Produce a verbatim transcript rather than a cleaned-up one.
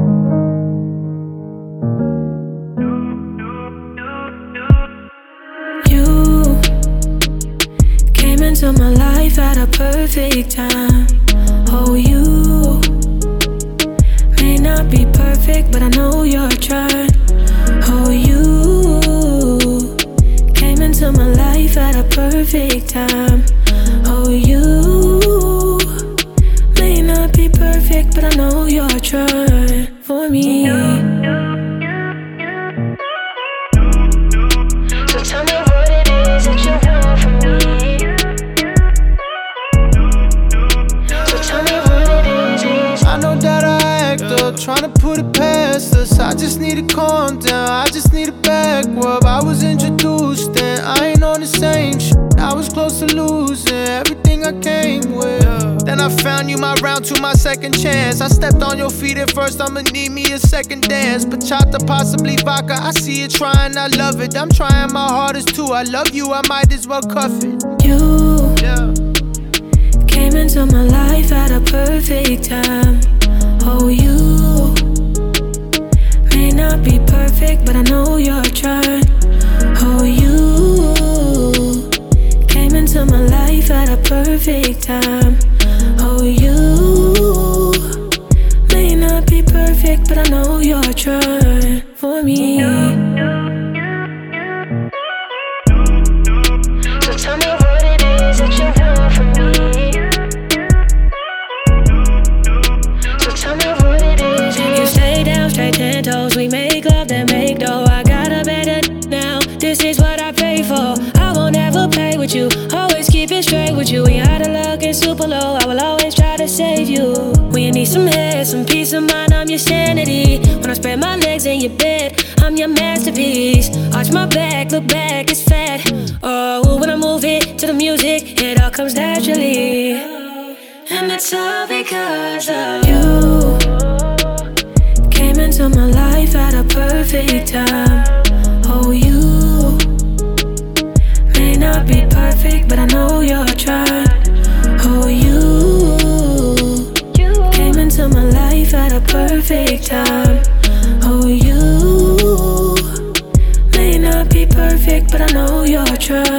You came into my life at a perfect time. Oh, you may not be perfect, but I know you're trying. Oh, you came into my life at a perfect time. Oh, you may not be perfect, but I know you're trying for me. So tell me what it is that you want from me. So tell me what it is. I know that I act up, tryna put it past us. I just need to calm down, I just need a back rub. I was introduced and I ain't on the same shit. I was close to losing everything I came with. Then I found you, my round two, my second chance. I stepped on your feet at first, I'ma need me a second dance. Bachata, possibly vodka, I see you trying, I love it. I'm trying my hardest too, I love you, I might as well cuff it. You Yeah. came into my life at a perfect time. Oh, you may not be perfect, but I know you're trying. Oh, you came into my life at a perfect time. Oh, you may not be perfect, but I know you're trying for me. So tell me what it is that you want from me. So tell me what it is. You stay down straight ten toes, we make love then make dough. I got a better now, this is what I pay for. I won't ever play with you, always keep it straight with you. When you're out of luck and super low, I will always try to save you. When you need some head, some peace of mind, I'm your sanity. When I spread my legs in your bed, I'm your masterpiece. Arch my back, look back, it's fat. Oh, when I move it to the music, it all comes naturally. And it's all because of you. Came into my life at a perfect time. Oh, you may not be perfect, but I know you're trying. Oh, you came into my life at a perfect time. Oh, you may not be perfect, but I know you're trying.